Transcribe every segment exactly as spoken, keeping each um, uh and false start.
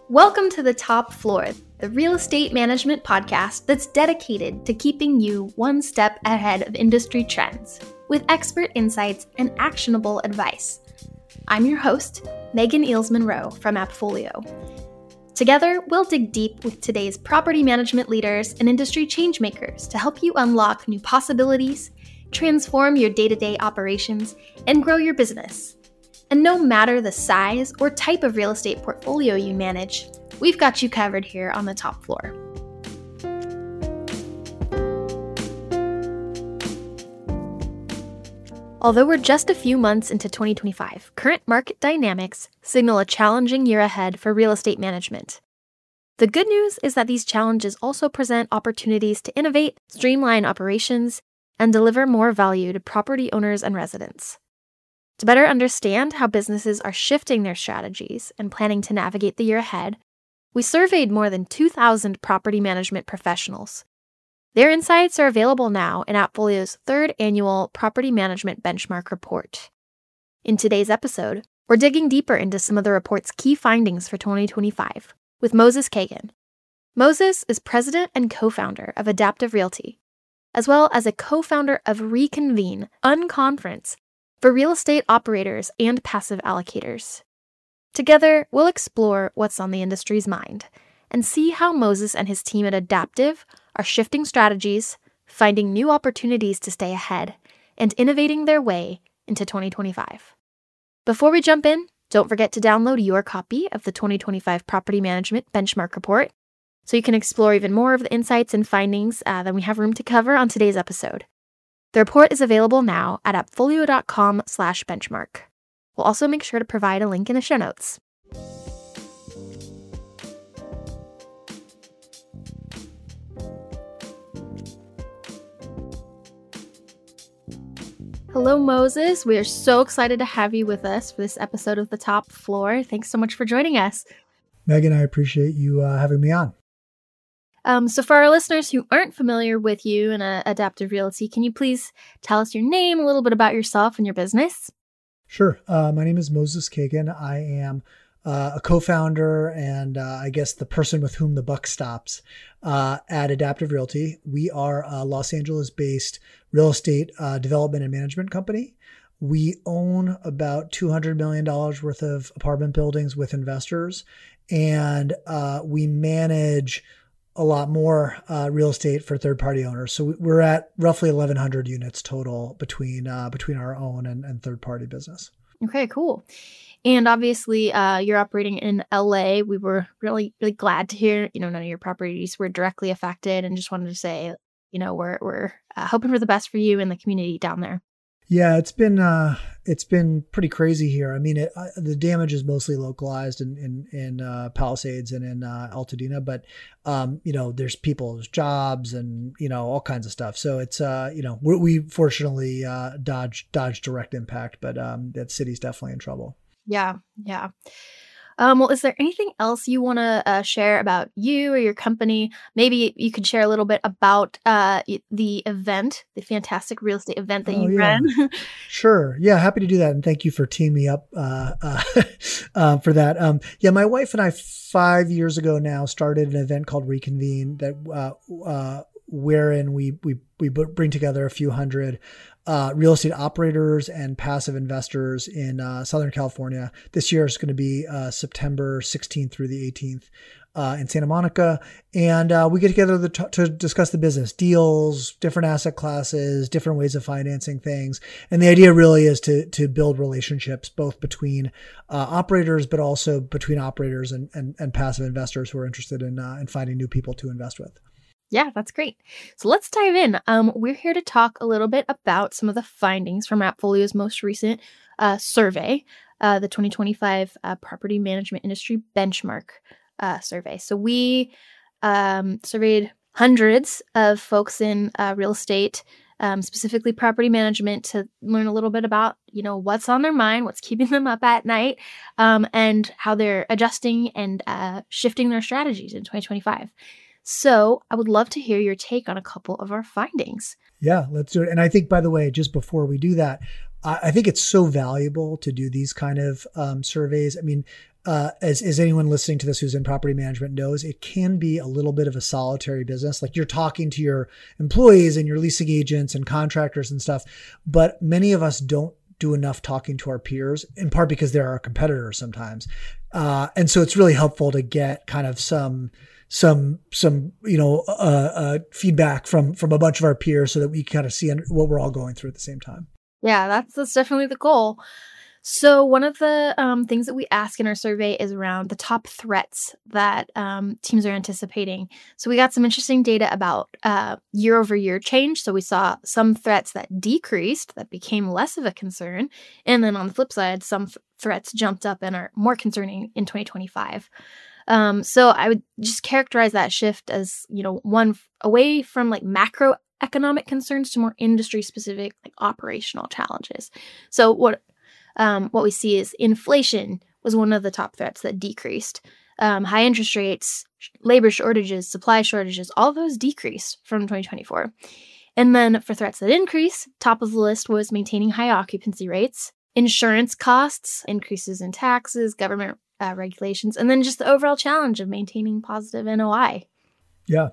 Welcome to The Top Floor, the real estate management podcast that's dedicated to keeping you one step ahead of industry trends with expert insights and actionable advice. I'm your host, Megan Eales-Monroe from Appfolio. Together, we'll dig deep with today's property management leaders and industry changemakers to help you unlock new possibilities, transform your day-to-day operations, and grow your business. And no matter the size or type of real estate portfolio you manage, we've got you covered here on The Top Floor. Although we're just a few months into twenty twenty-five, current market dynamics signal a challenging year ahead for real estate management. The good news is that these challenges also present opportunities to innovate, streamline operations, and deliver more value to property owners and residents. To better understand how businesses are shifting their strategies and planning to navigate the year ahead, we surveyed more than two thousand property management professionals. Their insights are available now in Appfolio's third annual Property Management Benchmark Report. In today's episode, we're digging deeper into some of the report's key findings for twenty twenty-five with Moses Kagan. Moses is president and co-founder of Adaptive Realty, as well as a co-founder of Reconvene, Unconference, for real estate operators and passive allocators. Together, we'll explore what's on the industry's mind and see how Moses and his team at Adaptive are shifting strategies, finding new opportunities to stay ahead, and innovating their way into twenty twenty-five. Before we jump in, don't forget to download your copy of the twenty twenty-five Property Management Benchmark Report so you can explore even more of the insights and findings uh, than we have room to cover on today's episode. The report is available now at appfolio.com slash benchmark. We'll also make sure to provide a link in the show notes. Hello, Moses. We are so excited to have you with us for this episode of The Top Floor. Thanks so much for joining us. Megan, I appreciate you uh, having me on. Um, so for our listeners who aren't familiar with you and uh, Adaptive Realty, can you please tell us your name, a little bit about yourself and your business? Sure. Uh, my name is Moses Kagan. I am uh, a co-founder and uh, I guess the person with whom the buck stops uh, at Adaptive Realty. We are a Los Angeles-based real estate uh, development and management company. We own about two hundred million dollars worth of apartment buildings with investors, and uh, we manage a lot more uh, real estate for third-party owners. So we're at roughly eleven hundred units total between uh, between our own and, and third-party business. Okay, cool. And obviously, uh, you're operating in L A. We were really, really glad to hear, you know, none of your properties were directly affected, and just wanted to say, you know, we're we're uh, hoping for the best for you and the community down there. Yeah, it's been uh, it's been pretty crazy here. I mean, it, uh, the damage is mostly localized in in, in uh, Palisades and in uh, Altadena, but um, you know, there's people's jobs and you know all kinds of stuff. So it's uh, you know we, we fortunately uh, dodged dodged direct impact, but um, that city's definitely in trouble. Yeah, yeah. Um, well, is there anything else you want to uh, share about you or your company? Maybe you could share a little bit about uh, the event, the fantastic real estate event that oh, you yeah. ran. Sure. Yeah, happy to do that. And thank you for teaming me up uh, uh, uh, for that. Um, yeah, my wife and I five years ago now started an event called Reconvene that uh, uh, wherein we we we bring together a few hundred uh, real estate operators and passive investors in uh, Southern California. This year is going to be uh, September sixteenth through the eighteenth uh, in Santa Monica. And uh, we get together to, t- to discuss the business, deals, different asset classes, different ways of financing things. And the idea really is to to build relationships both between uh, operators, but also between operators and, and, and passive investors who are interested in, uh, in finding new people to invest with. Yeah, that's great. So let's dive in. Um, we're here to talk a little bit about some of the findings from Appfolio's most recent uh, survey, uh, the twenty twenty-five uh, Property Management Industry Benchmark uh, survey. So we um, surveyed hundreds of folks in uh, real estate, um, specifically property management, to learn a little bit about, you know, what's on their mind, what's keeping them up at night, um, and how they're adjusting and uh, shifting their strategies in twenty twenty-five. So I would love to hear your take on a couple of our findings. Yeah, let's do it. And I think, by the way, just before we do that, I, I think it's so valuable to do these kind of um, surveys. I mean, uh, as, as anyone listening to this who's in property management knows, it can be a little bit of a solitary business. Like you're talking to your employees and your leasing agents and contractors and stuff, but many of us don't do enough talking to our peers, in part because they're our competitors sometimes. Uh, and so it's really helpful to get kind of some, some, some, you know, uh, uh, feedback from, from a bunch of our peers so that we kind of see what we're all going through at the same time. Yeah, that's, that's definitely the goal. So one of the um, things that we ask in our survey is around the top threats that um, teams are anticipating. So we got some interesting data about uh, year over year change. So we saw some threats that decreased, that became less of a concern. And then on the flip side, some th- threats jumped up and are more concerning in twenty twenty-five. Um, so I would just characterize that shift as, you know, one f- away from like macroeconomic concerns to more industry specific, like operational challenges. So what Um, what we see is inflation was one of the top threats that decreased. Um, high interest rates, labor shortages, supply shortages, all of those decreased from twenty twenty-four. And then for threats that increase, top of the list was maintaining high occupancy rates, insurance costs, increases in taxes, government uh, regulations, and then just the overall challenge of maintaining positive N O I. Yeah.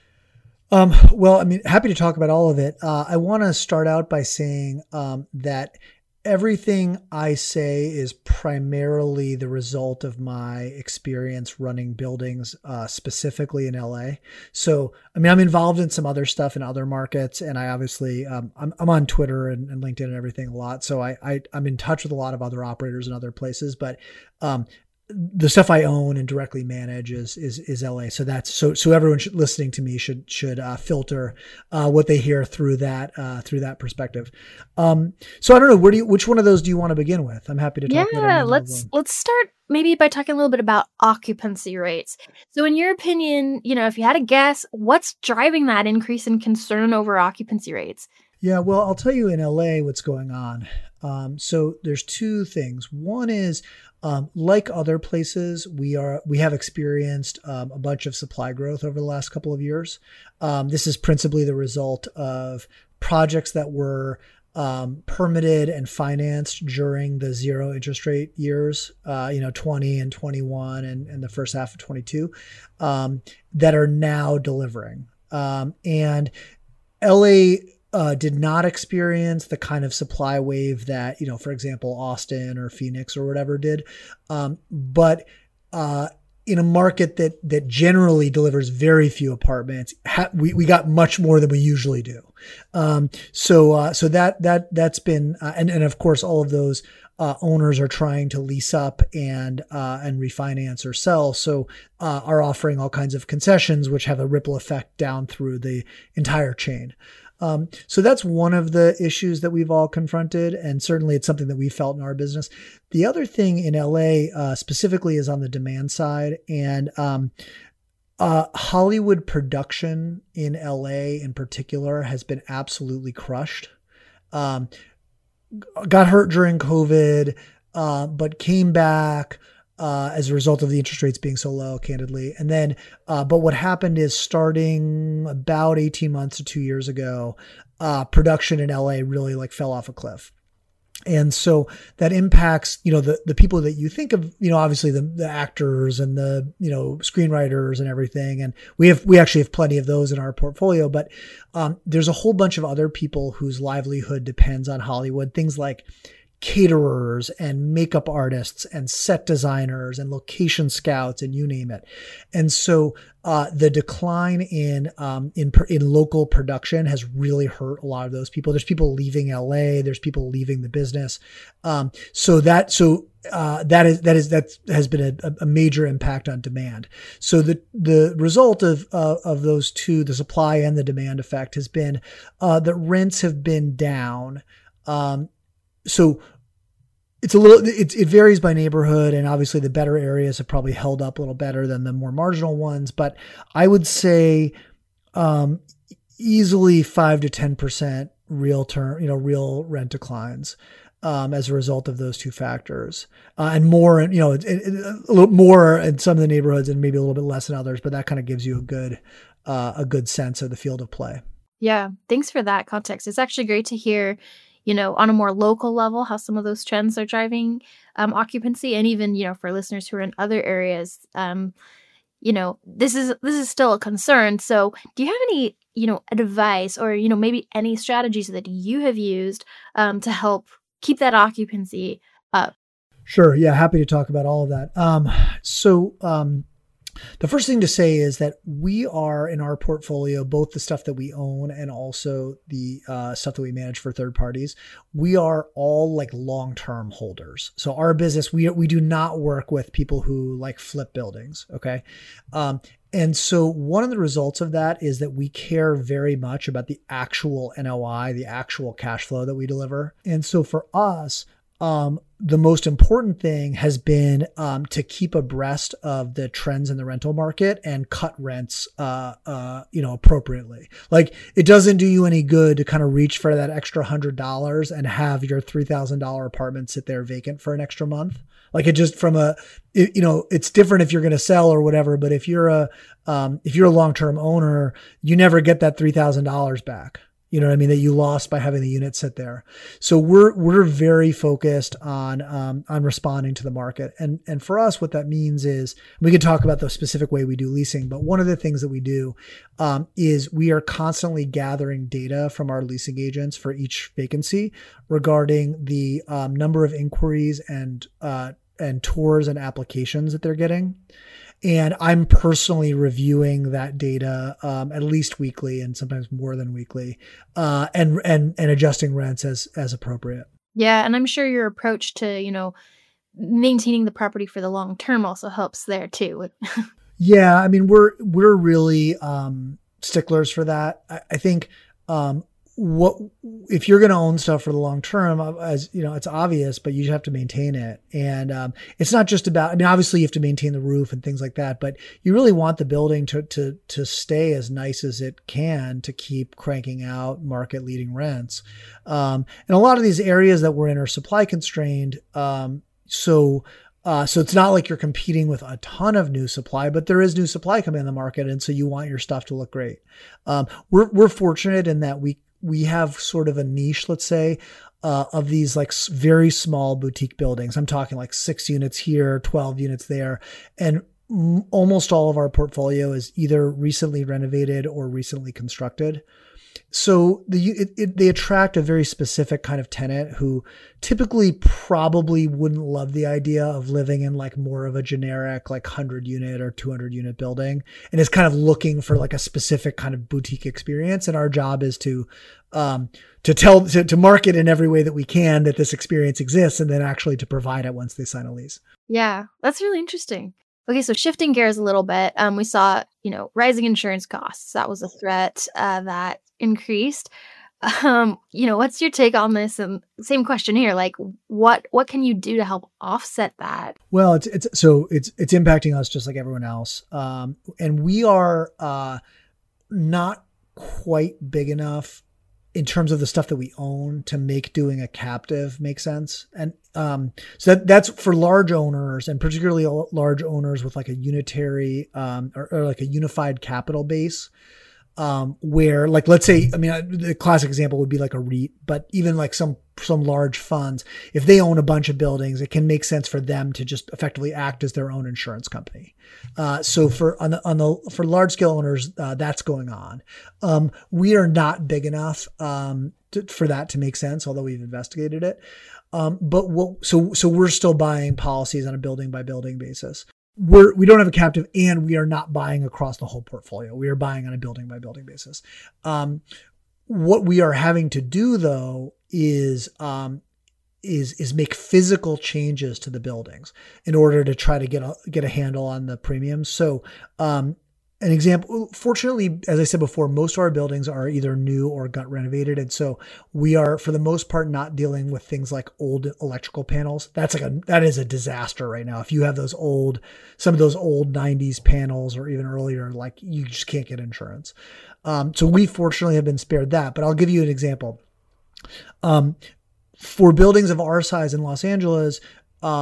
Um, well, I mean, happy to talk about all of it. Uh, I want to start out by saying um, that everything I say is primarily the result of my experience running buildings, uh, specifically in L A. So, I mean, I'm involved in some other stuff in other markets, and I obviously, um, I'm, I'm on Twitter and, and LinkedIn and everything a lot. So I, I, I'm in touch with a lot of other operators in other places, but, um, the stuff I own and directly manage is, is, is L A. So that's, so, so everyone should, listening to me should, should, uh, filter, uh, what they hear through that, uh, through that perspective. Um, so I don't know, where do you, which one of those do you want to begin with? I'm happy to talk yeah, about it. Yeah, let's, let's start maybe by talking a little bit about occupancy rates. So in your opinion, you know, if you had a guess, what's driving that increase in concern over occupancy rates? Yeah, well, I'll tell you in L A what's going on. Um, so there's two things. One is, um, like other places, we are we have experienced um, a bunch of supply growth over the last couple of years. Um, this is principally the result of projects that were um, permitted and financed during the zero interest rate years, uh, you know, twenty and twenty-one and, and the first half of twenty-two, um, that are now delivering. Um, and L A Uh, did not experience the kind of supply wave that, you know, for example, Austin or Phoenix or whatever did. Um, but uh, in a market that that generally delivers very few apartments, ha- we we got much more than we usually do. Um, so uh, so that that that's been uh, and and of course all of those uh, owners are trying to lease up and uh, and refinance or sell. So uh, are offering all kinds of concessions, which have a ripple effect down through the entire chain. Um, so that's one of the issues that we've all confronted, and certainly it's something that we felt in our business. The other thing in L A uh, specifically is on the demand side, and um, uh, Hollywood production in L A in particular has been absolutely crushed. Um, got hurt during COVID, uh, but came back. Uh, as a result of the interest rates being so low, candidly. And then, uh, but what happened is starting about eighteen months to two years ago, uh, production in L A really like fell off a cliff. And so that impacts, you know, the, the people that you think of, you know, obviously the, the actors and the, you know, screenwriters and everything. And we have, we actually have plenty of those in our portfolio, but um, there's a whole bunch of other people whose livelihood depends on Hollywood. Things like caterers and makeup artists and set designers and location scouts and you name it. And so uh, the decline in um, in in local production has really hurt a lot of those people. There's people leaving L A. There's people leaving the business. Um, so that so uh, that is that is that has been a, a major impact on demand. So the the result of uh, of those two, the supply and the demand effect, has been uh, that rents have been down. Um, so it's a little, it, it varies by neighborhood, and obviously the better areas have probably held up a little better than the more marginal ones. But I would say, um, easily five to ten percent real term, you know, real rent declines, um, as a result of those two factors, uh, and more, you know, it, it, a little more in some of the neighborhoods and maybe a little bit less in others, but that kind of gives you a good, uh, a good sense of the field of play. Yeah. Thanks for that context. It's actually great to hear, you know, on a more local level, how some of those trends are driving um, occupancy, and even, you know, for listeners who are in other areas, um, you know, this is this is still a concern. So, do you have any, you know, advice or, you know, maybe any strategies that you have used um, to help keep that occupancy up? Sure. Yeah. Happy to talk about all of that. Um, so, um, the first thing to say is that we are in our portfolio, both the stuff that we own and also the uh, stuff that we manage for third parties, we are all like long-term holders. So our business, we we do not work with people who like flip buildings. Okay. Um, and so one of the results of that is that we care very much about the actual N O I, the actual cash flow that we deliver. And so for us, Um, the most important thing has been um, to keep abreast of the trends in the rental market and cut rents, uh, uh, you know, appropriately. Like, it doesn't do you any good to kind of reach for that extra hundred dollars and have your three thousand dollars apartment sit there vacant for an extra month. Like, it just from a, it, you know, it's different if you're going to sell or whatever, but if you're a, um, if you're a long-term owner, you never get that three thousand dollars back. You know what I mean? That you lost by having the unit sit there. So we're, we're very focused on, um, on responding to the market. And, and for us, what that means is we can talk about the specific way we do leasing, but one of the things that we do, um, is we are constantly gathering data from our leasing agents for each vacancy regarding the, um, number of inquiries and, uh, and tours and applications that they're getting. And I'm personally reviewing that data um, at least weekly and sometimes more than weekly, uh, and and and adjusting rents as as appropriate. Yeah, and I'm sure your approach to, you know, maintaining the property for the long term also helps there too. Yeah, I mean, we're we're really um, sticklers for that. I, I think um, what if you're going to own stuff for the long term, as you know, it's obvious, but you have to maintain it. And um, it's not just about, I mean, obviously you have to maintain the roof and things like that, but you really want the building to, to, to stay as nice as it can to keep cranking out market leading rents. Um, and a lot of these areas that we're in are supply constrained. Um, so, uh, so it's not like you're competing with a ton of new supply, but there is new supply coming in the market. And so you want your stuff to look great. Um, we're, we're fortunate in that we, we have sort of a niche, let's say, uh, of these like very small boutique buildings. I'm talking like six units here, twelve units there. And m- almost all of our portfolio is either recently renovated or recently constructed. So the it, it, they attract a very specific kind of tenant who typically probably wouldn't love the idea of living in like more of a generic like one hundred unit or two hundred unit building, and is kind of looking for like a specific kind of boutique experience. And our job is to um, to tell to, to market in every way that we can that this experience exists, and then actually to provide it once they sign a lease. Yeah, that's really interesting. Okay, so shifting gears a little bit, um, we saw, you know, rising insurance costs. That was a threat uh, that increased. Um, you know, what's your take on this? And same question here, like what what can you do to help offset that? Well, it's it's so it's it's impacting us just like everyone else, um, and we are uh, not quite big enough in terms of the stuff that we own to make doing a captive make sense. And um, so that, that's for large owners, and particularly large owners with like a unitary um, or, or like a unified capital base. Um, where like, let's say, I mean, the classic example would be like a REIT, but even like some, some large funds, if they own a bunch of buildings, it can make sense for them to just effectively act as their own insurance company. Uh, so for, on the, on the, for large scale owners, uh, that's going on. Um, we are not big enough, um, to, for that to make sense, although we've investigated it. Um, but what, so, so we're still buying policies on a building by building basis. We're, we don't have a captive, and we are not buying across the whole portfolio. We are buying on a building by building basis. Um, what we are having to do though is, um, is, is make physical changes to the buildings in order to try to get a, get a handle on the premiums. So, um, an example, fortunately, as I said before, most of our buildings are either new or got renovated. And so we are, for the most part, not dealing with things like old electrical panels. That's like a, that is a disaster right now. If you have those old, some of those old nineties panels or even earlier, like you just can't get insurance. Um, so we fortunately have been spared that, but I'll give you an example. Um, for buildings of our size in Los Angeles, um,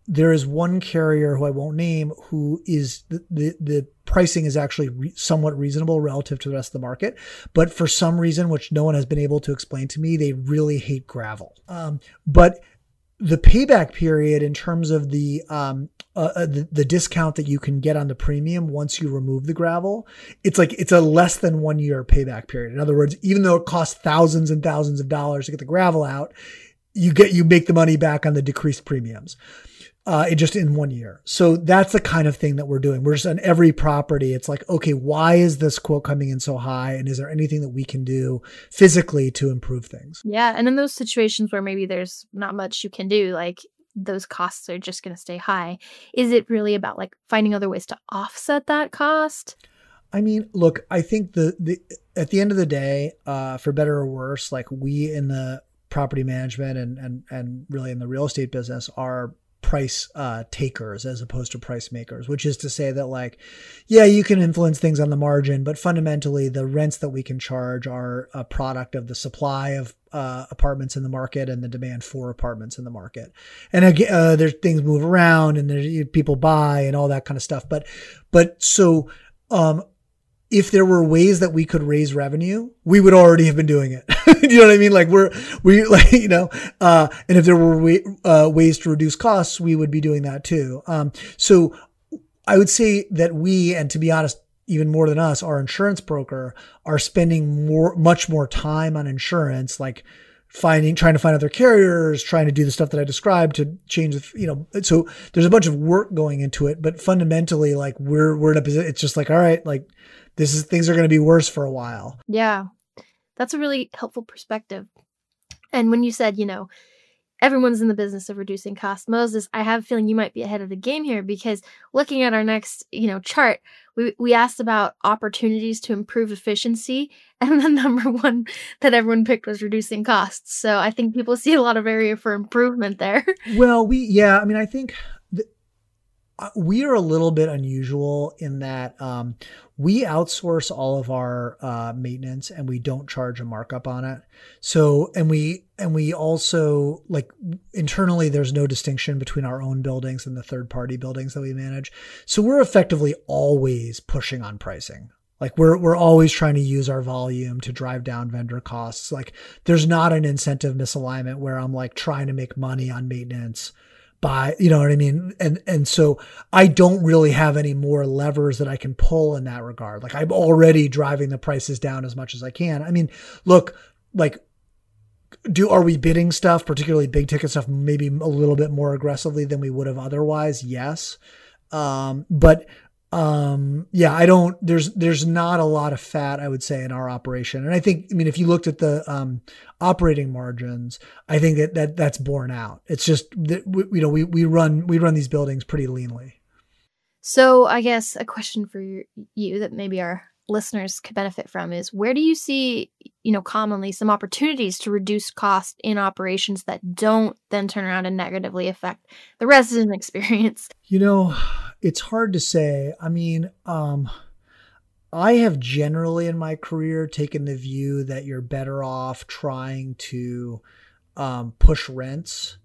there is one carrier who I won't name who is the, the, the pricing is actually re- somewhat reasonable relative to the rest of the market. But for some reason, which no one has been able to explain to me, they really hate gravel. Um, but the payback period in terms of the, um, uh, the, the discount that you can get on the premium once you remove the gravel, it's like, it's a less than one year payback period. In other words, even though it costs thousands and thousands of dollars to get the gravel out, you get, you make the money back on the decreased premiums. Uh, it just in one year. So that's the kind of thing that we're doing. We're just on every property. It's like, okay, why is this quote coming in so high? And is there anything that we can do physically to improve things? Yeah. And in those situations where maybe there's not much you can do, like those costs are just going to stay high, is it really about like finding other ways to offset that cost? I mean, look, I think the, the at the end of the day, uh, for better or worse, like we in the property management and, and, and really in the real estate business are price uh, takers as opposed to price makers, which is to say that like, yeah, you can influence things on the margin, but fundamentally the rents that we can charge are a product of the supply of uh, apartments in the market and the demand for apartments in the market. And again, uh, there's things move around and there's people buy and all that kind of stuff. But, but so, um, if there were ways that we could raise revenue, we would already have been doing it. You know what I mean? Like we're, we like, you know, uh, and if there were way, uh, ways to reduce costs, we would be doing that too. Um, so I would say that we, and to be honest, even more than us, our insurance broker are spending more, much more time on insurance, like finding, trying to find other carriers, trying to do the stuff that I described to change the, you know, so there's a bunch of work going into it, but fundamentally, like we're, we're in a position, it's just like, all right, like, this is, things are going to be worse for a while. Yeah, that's a really helpful perspective. And when you said, you know, everyone's in the business of reducing costs, Moses, I have a feeling you might be ahead of the game here, because looking at our next, you know, chart, we, we asked about opportunities to improve efficiency. And the number one that everyone picked was reducing costs. So I think people see a lot of area for improvement there. Well, we, yeah, I mean, I think th- we are a little bit unusual in that um, we outsource all of our uh, maintenance and we don't charge a markup on it. So, and we, and we also like internally, there's no distinction between our own buildings and the third party buildings that we manage. So we're effectively always pushing on pricing. Like we're, we're always trying to use our volume to drive down vendor costs. Like there's not an incentive misalignment where I'm like trying to make money on maintenance by, you know what I mean? And, and so I don't really have any more levers that I can pull in that regard. Like I'm already driving the prices down as much as I can. I mean, look, like, do, are we bidding stuff, particularly big ticket stuff, maybe a little bit more aggressively than we would have otherwise? Yes. Um, but, um, yeah, I don't, there's, there's not a lot of fat, I would say, in our operation. And I think, I mean, if you looked at the, um, operating margins, I think that, that that's borne out. It's just that, we, you know, we, we run, we run these buildings pretty leanly. So I guess a question for you, you that maybe our listeners could benefit from is, where do you see, you know, commonly some opportunities to reduce cost in operations that don't then turn around and negatively affect the resident experience? You know, it's hard to say. I mean, um, I have generally in my career taken the view that you're better off trying to um, push rents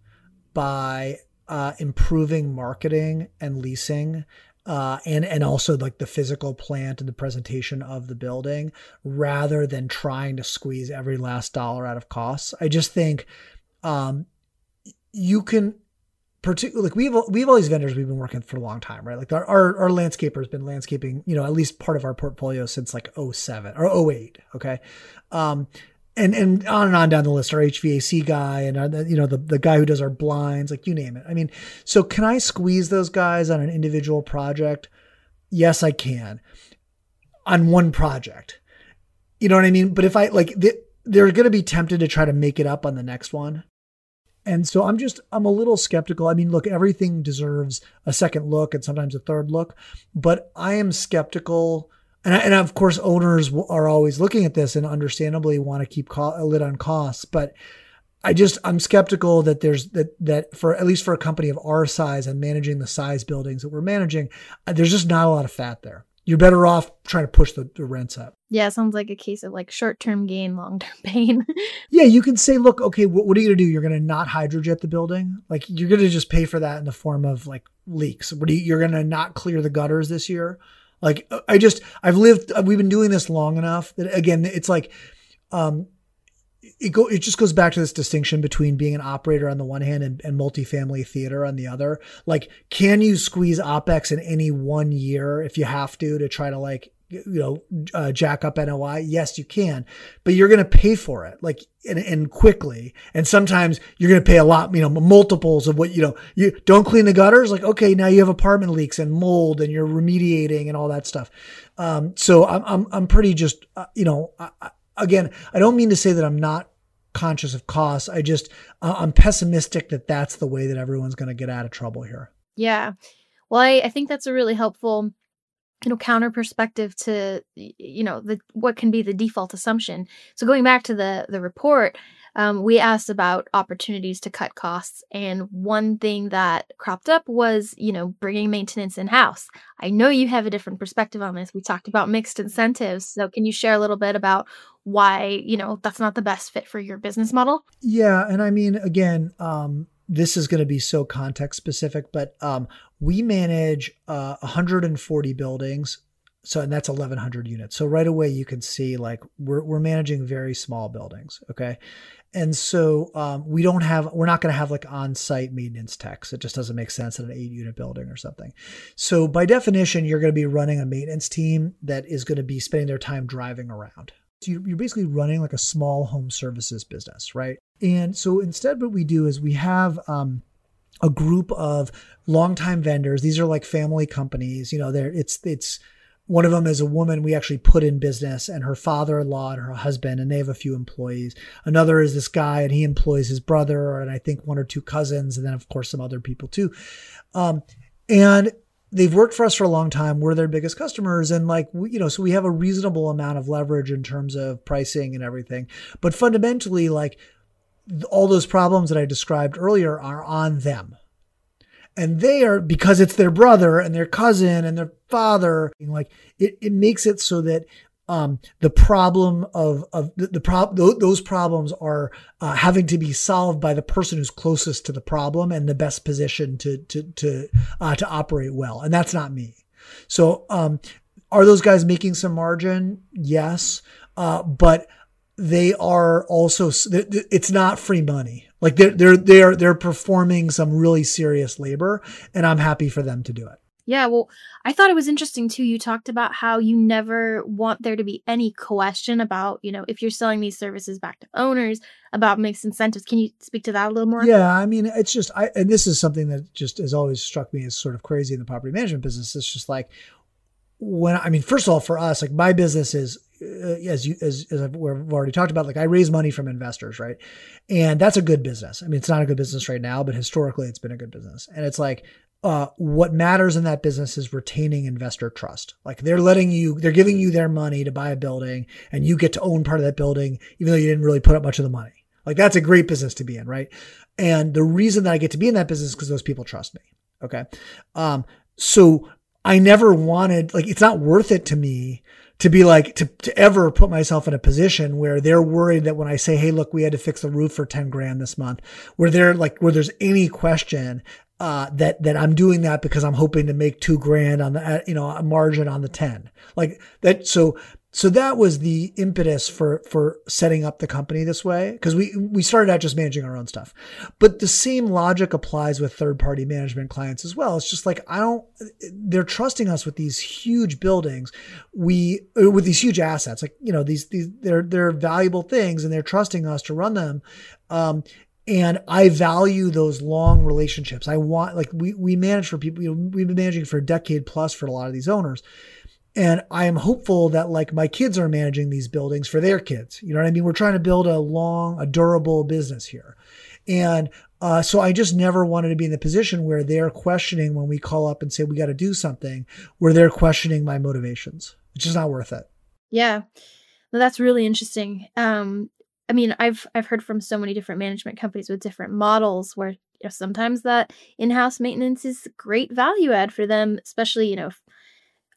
by uh, improving marketing and leasing. Uh, and, and also like the physical plant and the presentation of the building rather than trying to squeeze every last dollar out of costs. I just think um, you can particularly, like we have, we have all these vendors we've been working for a long time, right? Like our, our, our landscaper has been landscaping, you know, at least part of our portfolio since like oh seven or oh eight. Okay. Um, And and on and on down the list, our H V A C guy and, our, you know, the, the guy who does our blinds, like you name it. I mean, so can I squeeze those guys on an individual project? Yes, I can. On one project. You know what I mean? But if I like, they, they're going to be tempted to try to make it up on the next one. And so I'm just, I'm a little skeptical. I mean, look, everything deserves a second look and sometimes a third look, but I am skeptical. And, and of course, owners are always looking at this and understandably want to keep co- a lid on costs. But I just, I'm skeptical that there's that, that for at least for a company of our size and managing the size buildings that we're managing, there's just not a lot of fat there. you're better off trying to push the, the rents up. Yeah, sounds like a case of like short-term gain, long-term pain. Yeah, you can say, look, okay, what, what are you going to do? You're going to not hydrojet the building? Like, you're going to just pay for that in the form of like leaks. What do you, you're going to not clear the gutters this year? Like, I just, I've lived, we've been doing this long enough that, again, it's like, um, it go, it just goes back to this distinction between being an operator on the one hand and, and multifamily theater on the other. Like, can you squeeze OpEx in any one year if you have to, to try to like, you know, uh, jack up N O I? Yes, you can, but you're going to pay for it like, and, and quickly. And sometimes you're going to pay a lot, you know, multiples of what, you know, you don't clean the gutters. Like, okay, now you have apartment leaks and mold and you're remediating and all that stuff. Um, so I'm, I'm, I'm pretty just, uh, you know, I, I, again, I don't mean to say that I'm not conscious of costs. I just, uh, I'm pessimistic that that's the way that everyone's going to get out of trouble here. Yeah. Well, I, I think that's a really helpful, you know, counter perspective to, you know, the, what can be the default assumption. So going back to the, the report, um, we asked about opportunities to cut costs. And one thing that cropped up was, you know, bringing maintenance in-house. I know you have a different perspective on this. We talked about mixed incentives. So can you share a little bit about why, you know, that's not the best fit for your business model? Yeah. And I mean, again, um, this is going to be so context specific, but um, we manage uh, one hundred forty buildings. So, and that's eleven hundred units. So right away you can see like we're, we're managing very small buildings. Okay. And so um, we don't have, we're not going to have like on-site maintenance techs. It just doesn't make sense in an eight unit building or something. So by definition, you're going to be running a maintenance team that is going to be spending their time driving around. So you're basically running like a small home services business, right? And so instead what we do is we have um, a group of longtime vendors. These are like family companies, you know, they're, it's, it's, one of them is a woman we actually put in business and her father-in-law and her husband, and they have a few employees. Another is this guy and he employs his brother and I think one or two cousins. And then of course some other people too. Um, and they've worked for us for a long time. We're their biggest customers. And like, we, you know, so we have a reasonable amount of leverage in terms of pricing and everything. But fundamentally, like all those problems that I described earlier are on them. And they are, because it's their brother and their cousin and their father, like it, it makes it so that um, the problem of, of the, the prob- those problems are uh, having to be solved by the person who's closest to the problem and the best position to, to, to, uh, to operate well. And that's not me. So um, are those guys making some margin? Yes. Uh, but they are also, it's not free money. Like they're, they're, they're, they're performing some really serious labor and I'm happy for them to do it. Yeah. Well, I thought it was interesting too. You talked about how you never want there to be any question about, you know, if you're selling these services back to owners, about mixed incentives. Can you speak to that a little more? Yeah. I mean, it's just, I, and this is something that just has always struck me as sort of crazy in the property management business. It's just like when, I mean, first of all, for us, like my business is, Uh, as you, as, as I've, we've already talked about, like I raise money from investors, right? And that's a good business. I mean, it's not a good business right now, but historically it's been a good business. And it's like, uh, what matters in that business is retaining investor trust. Like they're letting you, they're giving you their money to buy a building and you get to own part of that building, even though you didn't really put up much of the money. Like that's a great business to be in, right? And the reason that I get to be in that business is because those people trust me. Okay. Um, so I never wanted, like, it's not worth it to me to be like, to, to ever put myself in a position where they're worried that when I say, hey, look, we had to fix the roof for ten grand this month, where they're like, where there's any question, uh, that, that I'm doing that because I'm hoping to make two grand on the, you know, a margin on the ten, like that. So, so that was the impetus for, for setting up the company this way. Cause we, we started out just managing our own stuff, but the same logic applies with third party management clients as well. It's just like, I don't, they're trusting us with these huge buildings. We, with these huge assets, like, you know, these, these, they're, they're valuable things and they're trusting us to run them. Um, And I value those long relationships. I want, like we, we manage for people, you know, we've been managing for a decade plus for a lot of these owners. And I am hopeful that like my kids are managing these buildings for their kids. You know what I mean? We're trying to build a long, a durable business here. And uh, so I just never wanted to be in the position where they're questioning when we call up and say, we got to do something, where they're questioning my motivations. It's just not worth it. Yeah. Well, that's really interesting. Um, I mean, I've, I've heard from so many different management companies with different models where, you know, sometimes that in-house maintenance is great value add for them, especially, you know, if,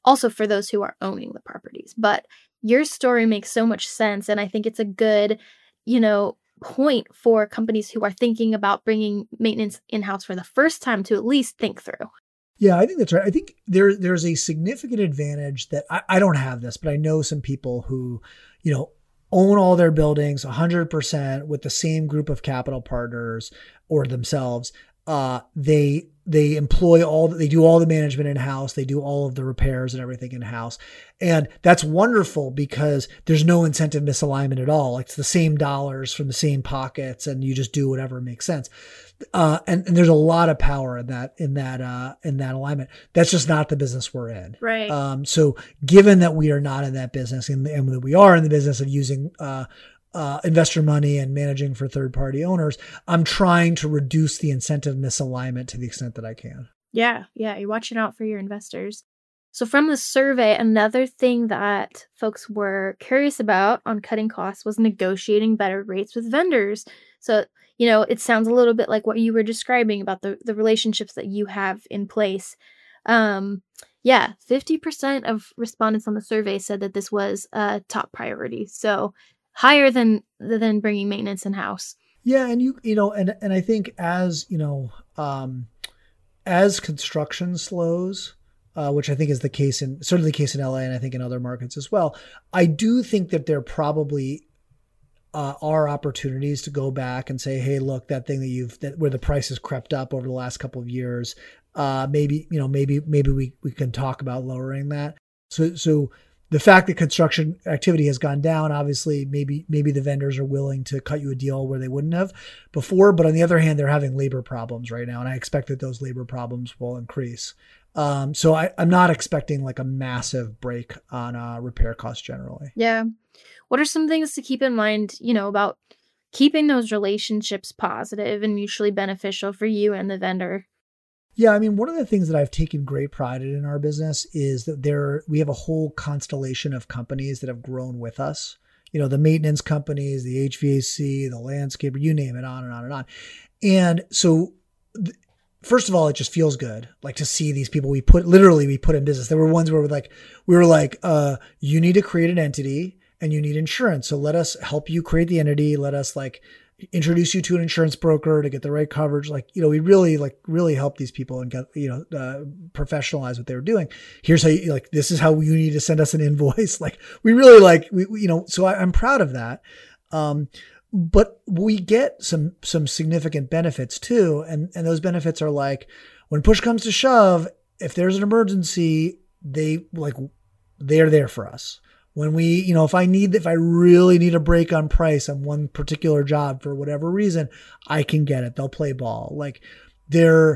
also for those who are owning the properties. But your story makes so much sense. And I think it's a good, you know, point for companies who are thinking about bringing maintenance in-house for the first time to at least think through. Yeah, I think that's right. I think there there's a significant advantage that I, I don't have this, but I know some people who, you know, own all their buildings one hundred percent with the same group of capital partners or themselves. Uh, they they employ all, they do all the management in-house. They do all of the repairs and everything in-house. And that's wonderful because there's no incentive misalignment at all. Like it's the same dollars from the same pockets and you just do whatever makes sense. Uh, and, and there's a lot of power in that, in that, uh, in that alignment. That's just not the business we're in. Right. Um, so given that we are not in that business and, and that we are in the business of using, uh, Uh, investor money and managing for third-party owners, I'm trying to reduce the incentive misalignment to the extent that I can. Yeah, yeah, you're watching out for your investors. So from the survey, another thing that folks were curious about on cutting costs was negotiating better rates with vendors. So, you know, it sounds a little bit like what you were describing about the, the relationships that you have in place. Um, yeah, fifty percent of respondents on the survey said that this was a top priority. So higher than than bringing maintenance in-house. Yeah, and you you know, and and I think as you know, um, as construction slows, uh, which I think is the case in certainly the case in L A, and I think in other markets as well, I do think that there probably uh, are opportunities to go back and say, hey, look, that thing that you've that where the price has crept up over the last couple of years, uh, maybe you know maybe maybe we we can talk about lowering that. So so. The fact that construction activity has gone down, obviously, maybe maybe the vendors are willing to cut you a deal where they wouldn't have before. But on the other hand, they're having labor problems right now, and I expect that those labor problems will increase. Um, so I, I'm not expecting like a massive break on uh, repair costs generally. Yeah. What are some things to keep in mind, you know, about keeping those relationships positive and mutually beneficial for you and the vendor? Yeah, I mean, one of the things that I've taken great pride in in our business is that there we have a whole constellation of companies that have grown with us. You know, the maintenance companies, the H V A C, the landscaper, you name it, on and on and on. And so, th- first of all, it just feels good, like to see these people we put literally we put in business. There were ones where we're like, we were like, uh, you need to create an entity and you need insurance. So let us help you create the entity. Let us like introduce you to an insurance broker to get the right coverage. Like, you know, we really like really help these people and get, you know, uh, professionalize what they were doing. Here's how you like, this is how you need to send us an invoice. Like we really like, we, we you know, so I, I'm proud of that. Um, but we get some, some significant benefits too. And, and those benefits are like when push comes to shove, if there's an emergency, they like, they're there for us. When we, you know, if I need, if I really need a break on price on one particular job for whatever reason, I can get it. They'll play ball. Like they're,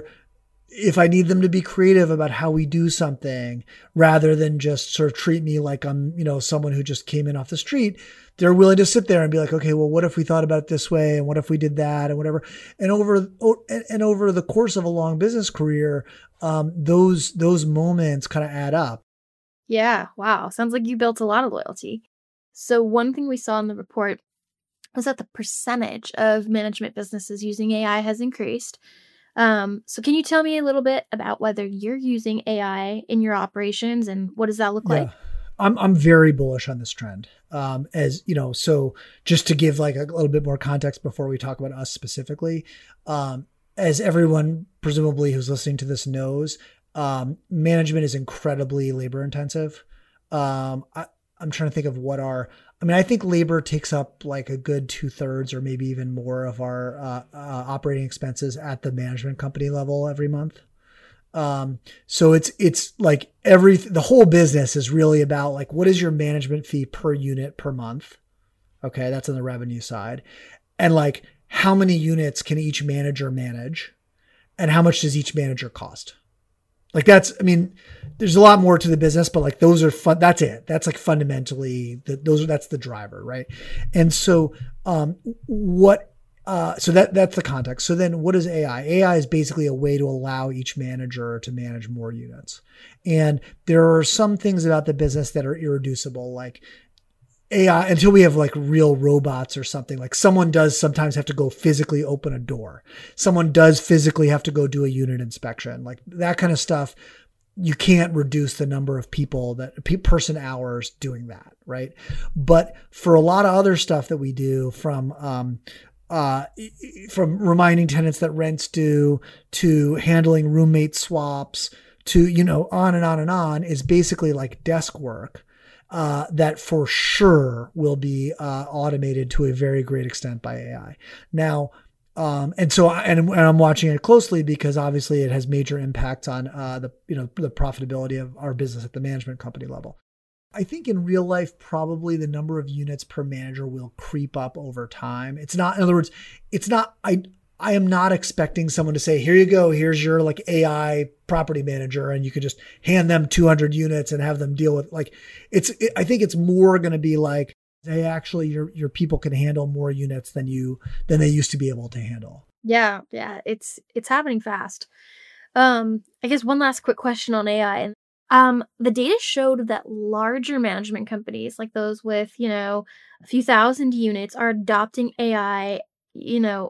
if I need them to be creative about how we do something rather than just sort of treat me like I'm, you know, someone who just came in off the street, they're willing to sit there and be like, okay, well, what if we thought about it this way? And what if we did that and whatever? And over, and, and over the course of a long business career, um, those, those moments kind of add up. Yeah, wow. Sounds like you built a lot of loyalty. So one thing we saw in the report was that the percentage of management businesses using A I has increased. Um, so can you tell me a little bit about whether you're using A I in your operations and what does that look Yeah. like? I'm I'm very bullish on this trend. Um, as you know, so just to give like a little bit more context before we talk about us specifically, um, as everyone presumably who's listening to this knows, Um, management is incredibly labor intensive. Um, I, I'm trying to think of what our, I mean, I think labor takes up like a good two thirds or maybe even more of our uh, uh, operating expenses at the management company level every month. Um, so it's, it's like every, the whole business is really about like, what is your management fee per unit per month? Okay. That's on the revenue side. And like, how many units can each manager manage and how much does each manager cost? Like that's, I mean, there's a lot more to the business, but like those are fun. That's it. That's like fundamentally the, those are, that's the driver. Right. And so, um, what, uh, so that, that's the context. So then what is A I? A I is basically a way to allow each manager to manage more units. And there are some things about the business that are irreducible, like A I, until we have like real robots or something. Like someone does sometimes have to go physically open a door. Someone does physically have to go do a unit inspection. Like that kind of stuff you can't reduce the number of people that person hours doing that. Right. But for a lot of other stuff that we do, from, um, uh, from reminding tenants that rent's due to handling roommate swaps to, you know, on and on and on, is basically like desk work, uh, that for sure will be, uh, automated to a very great extent by A I. Now, Um, and so, I, and, and I'm watching it closely because obviously it has major impacts on, uh, the, you know, the profitability of our business at the management company level. I think in real life, probably the number of units per manager will creep up over time. It's not, in other words, it's not, I, I am not expecting someone to say, here you go, here's your like A I property manager, and you could just hand them two hundred units and have them deal with, like, it's, it, I think it's more going to be like, hey, actually your, your people can handle more units than you, than they used to be able to handle. Yeah. Yeah. It's, it's happening fast. Um, I guess one last quick question on A I. Um, the data showed that larger management companies, like those with, you know, a few thousand units, are adopting A I, you know,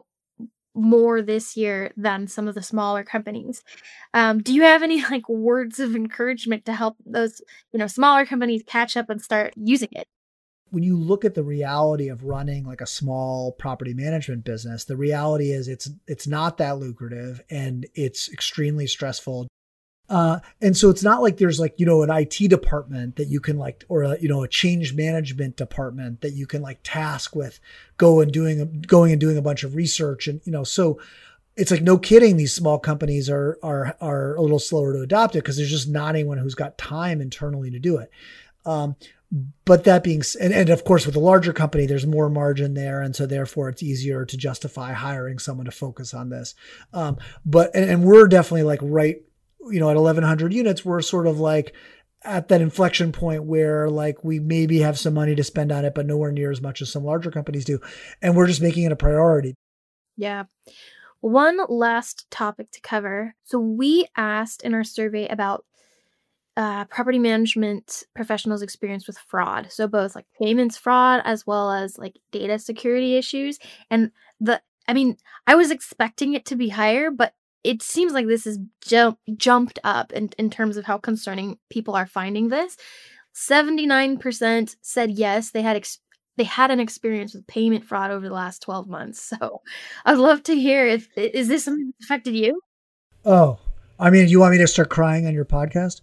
more this year than some of the smaller companies. Um, do you have any like words of encouragement to help those, you know, smaller companies catch up and start using it? When you look at the reality of running like a small property management business, the reality is it's it's not that lucrative and it's extremely stressful. Uh, and so it's not like there's like, you know, an I T department that you can like, or a, you know, a change management department that you can like task with go and doing, going and doing a bunch of research. And, you know, so it's like, no kidding, these small companies are, are, are a little slower to adopt it because there's just not anyone who's got time internally to do it. Um, But that being, and, and of course, with a larger company, there's more margin there. And so therefore it's easier to justify hiring someone to focus on this. Um, but, and, and we're definitely like right, you know, at eleven hundred units, we're sort of like at that inflection point where like we maybe have some money to spend on it, but nowhere near as much as some larger companies do. And we're just making it a priority. Yeah. One last topic to cover. So we asked in our survey about Uh, property management professionals' experience with fraud. So both like payments fraud as well as like data security issues. And the, I mean, I was expecting it to be higher, but it seems like this has jump, jumped up in, in terms of how concerning people are finding this. seventy-nine percent said yes, they had ex- they had an experience with payment fraud over the last twelve months. So I'd love to hear if, is this something that affected you? Oh, I mean, you want me to start crying on your podcast?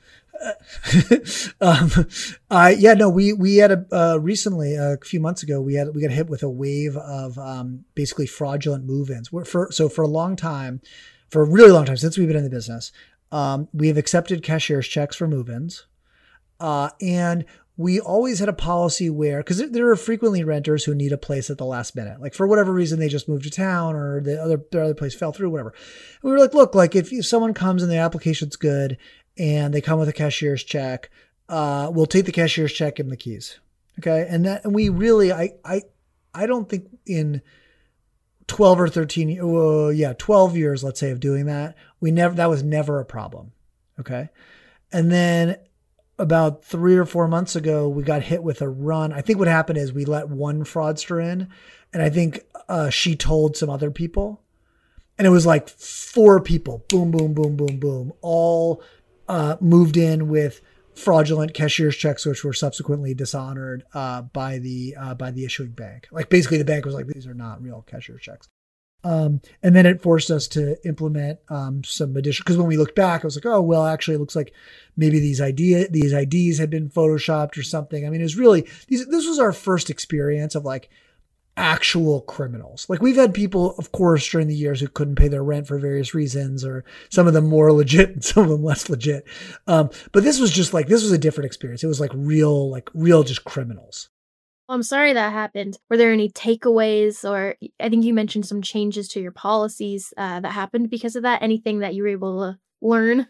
um, I, yeah, no, we, we had a, uh, recently, uh, a few months ago, we had, we got hit with a wave of, um, basically fraudulent move-ins. We're for, so for a long time, for a really long time, since we've been in the business, um, we have accepted cashier's checks for move-ins. Uh, and we always had a policy where, because there are frequently renters who need a place at the last minute, like for whatever reason, they just moved to town or the other, their other place fell through, whatever. And we were like, look, like if, if someone comes and the application's good and they come with a cashier's check, uh, we'll take the cashier's check and the keys. Okay. And that, and we really, I, I, I don't think in twelve or thirteen, uh, yeah, twelve years, let's say, of doing that, we never, that was never a problem. Okay. And then about three or four months ago, we got hit with a run. I think what happened is we let one fraudster in, and I think uh, she told some other people, and it was like four people, boom, boom, boom, boom, boom, all uh, moved in with fraudulent cashier's checks, which were subsequently dishonored uh, by the uh, by the issuing bank. Like basically, the bank was like, these are not real cashier's checks. Um, and then it forced us to implement um, some additional, because when we looked back, I was like, oh, well, actually, it looks like maybe these idea, these I Ds had been photoshopped or something. I mean, it was really, these, this was our first experience of like actual criminals. Like we've had people, of course, during the years who couldn't pay their rent for various reasons, or some of them more legit and some of them less legit. Um, but this was just like, this was a different experience. It was like real, like real just criminals. I'm sorry that happened. Were there any takeaways, or I think you mentioned some changes to your policies uh, that happened because of that? Anything that you were able to learn?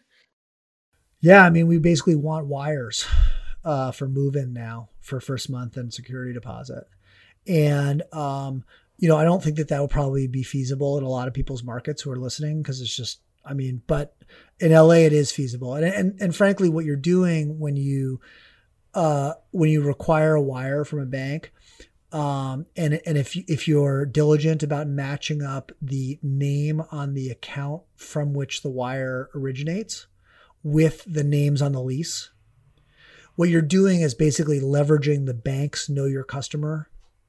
Yeah, I mean, we basically want wires uh, for move-in now for first month and security deposit. And, um, you know, I don't think that that will probably be feasible in a lot of people's markets who are listening, because it's just, I mean, but in L A it is feasible. And, and, and frankly, what you're doing when you Uh, when you require a wire from a bank, um, and and if you, if you're diligent about matching up the name on the account from which the wire originates with the names on the lease. What you're doing is basically leveraging the bank's know your customer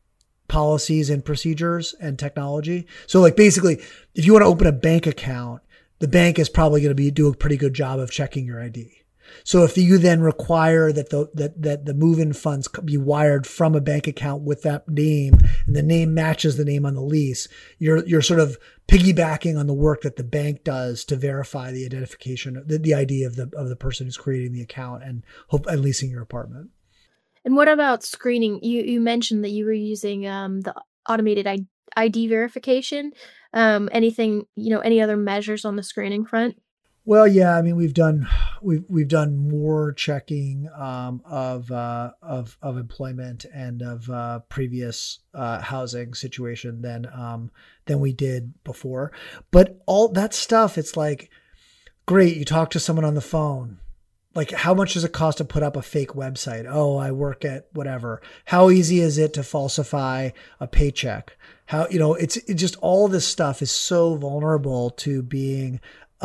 policies and procedures and technology. So like basically, if you want to open a bank account, the bank is probably going to be do a pretty good job of checking your I D. So if you then require that the that that the move-in funds be wired from a bank account with that name, and the name matches the name on the lease, you're you're sort of piggybacking on the work that the bank does to verify the identification, the, the I D of the of the person who's creating the account and hope and leasing your apartment. And what about screening? You you mentioned that you were using um, the automated I D verification. Um, anything, you know, any other measures on the screening front? Well, yeah, I mean, we've done we've we've done more checking um, of uh, of of employment and of uh, previous uh, housing situation than um, than we did before. But all that stuff, it's like, great, you talk to someone on the phone. Like, how much does it cost to put up a fake website? Oh, I work at whatever. How easy is it to falsify a paycheck? How, you know, it's it just all this stuff is so vulnerable to being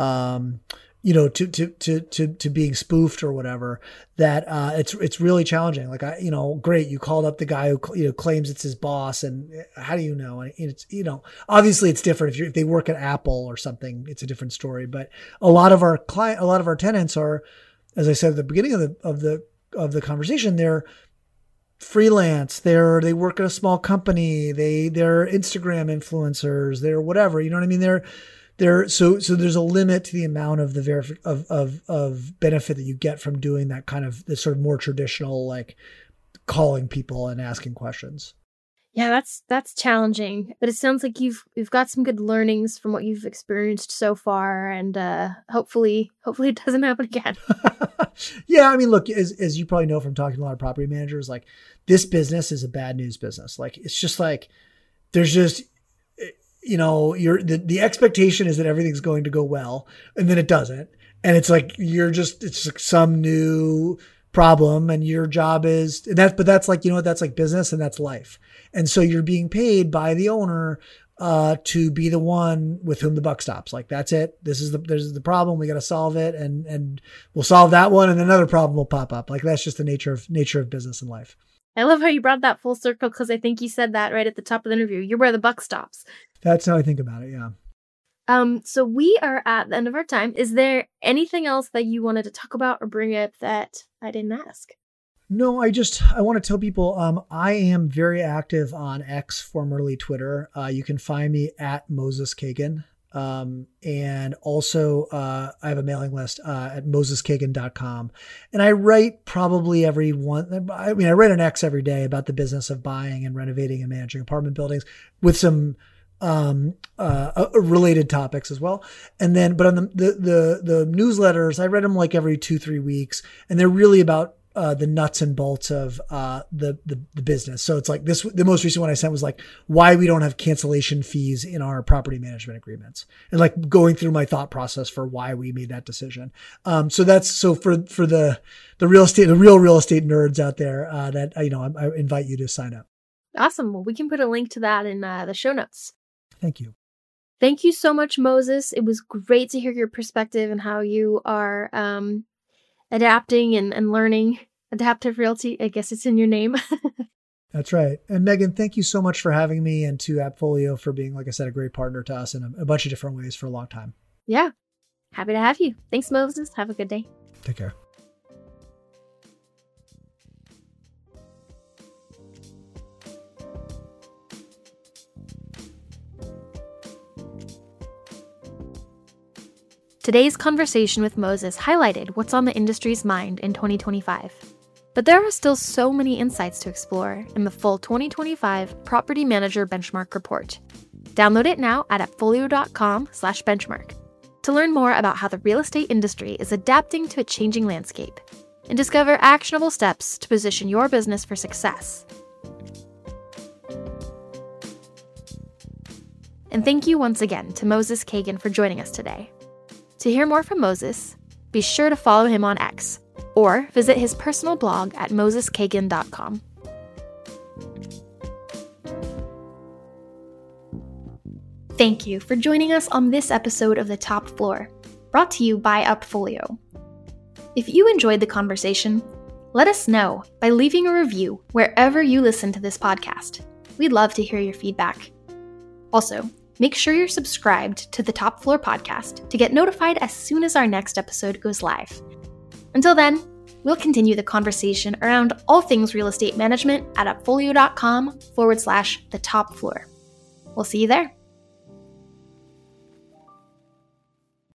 um, you know, to, to, to, to, to being spoofed or whatever, that, uh, it's, it's really challenging. Like, I, you know, great. You called up the guy who, you know, claims it's his boss, and how do you know? And it's, you know, obviously it's different. If you if they work at Apple or something, it's a different story. But a lot of our client, a lot of our tenants are, as I said at the beginning of the, of the, of the conversation, they're freelance. They're, they work at a small company. They, they're Instagram influencers. They're whatever, you know what I mean? They're, There, so so there's a limit to the amount of the verifi- of of of benefit that you get from doing that kind of this sort of more traditional, like calling people and asking questions. Yeah, that's that's challenging, but it sounds like you've you've got some good learnings from what you've experienced so far, and uh, hopefully hopefully it doesn't happen again. Yeah, I mean, look, as as you probably know from talking to a lot of property managers, like this business is a bad news business. Like it's just like there's just. You know, you're the, the expectation is that everything's going to go well, and then it doesn't. And it's like, you're just, it's like some new problem, and your job is and that's, but that's like, you know what, that's like business and that's life. And so you're being paid by the owner, uh, to be the one with whom the buck stops. Like, that's it. This is the, this is the problem. We got to solve it. And, and we'll solve that one. And another problem will pop up. Like, that's just the nature of nature of business and life. I love how you brought that full circle, because I think you said that right at the top of the interview. You're where the buck stops. That's how I think about it. Yeah. Um, so we are at the end of our time. Is there anything else that you wanted to talk about or bring up that I didn't ask? No, I just, I want to tell people, um, I am very active on X, formerly Twitter. Uh, you can find me at Moses Kagan. Um, and also, uh, I have a mailing list, uh, at moses kagan dot com. And I write probably every one, I mean, I write on X every day about the business of buying and renovating and managing apartment buildings with some, um, uh, uh, related topics as well. And then, but on the, the, the, the newsletters, I read them like every two, three weeks, and they're really about, uh, the nuts and bolts of, uh, the, the, the business. So it's like this, the most recent one I sent was like why we don't have cancellation fees in our property management agreements, and like going through my thought process for why we made that decision. Um, so that's, so for, for the, the real estate, the real real estate nerds out there, uh, that, you know, I, I invite you to sign up. Awesome. Well, we can put a link to that in uh, the show notes. Thank you. Thank you so much, Moses. It was great to hear your perspective and how you are, um, adapting and, and learning. Adaptive Realty, I guess it's in your name. That's right. And Megan, thank you so much for having me, and to Appfolio for being, like I said, a great partner to us in a, a bunch of different ways for a long time. Yeah. Happy to have you. Thanks, Moses. Have a good day. Take care. Today's conversation with Moses highlighted what's on the industry's mind in twenty twenty-five. But there are still so many insights to explore in the full twenty twenty-five Property Manager Benchmark Report. Download it now at appfolio.com slash benchmark to learn more about how the real estate industry is adapting to a changing landscape and discover actionable steps to position your business for success. And thank you once again to Moses Kagan for joining us today. To hear more from Moses, be sure to follow him on X or visit his personal blog at moses kagan dot com. Thank you for joining us on this episode of The Top Floor, brought to you by Appfolio. If you enjoyed the conversation, let us know by leaving a review wherever you listen to this podcast. We'd love to hear your feedback. Also, make sure you're subscribed to the Top Floor podcast to get notified as soon as our next episode goes live. Until then, we'll continue the conversation around all things real estate management at appfolio.com forward slash the top floor. We'll see you there.